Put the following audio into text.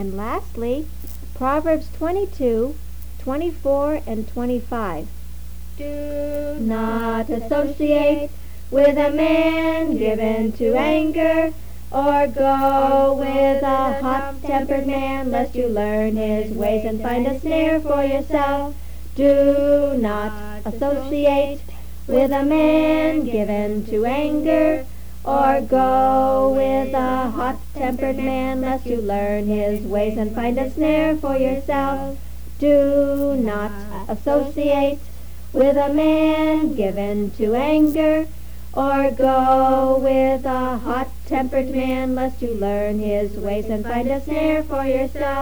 And lastly, Proverbs 22:24 and 25. Do not associate with a man given to anger, or go with a hot-tempered man, lest you learn his ways and find a snare for yourself. Do not associate with a man given to anger, or go with a hot-tempered man, lest you learn his ways and find a snare for yourself. Do not associate with a man given to anger, or go with a hot-tempered man, lest you learn his ways and find a snare for yourself.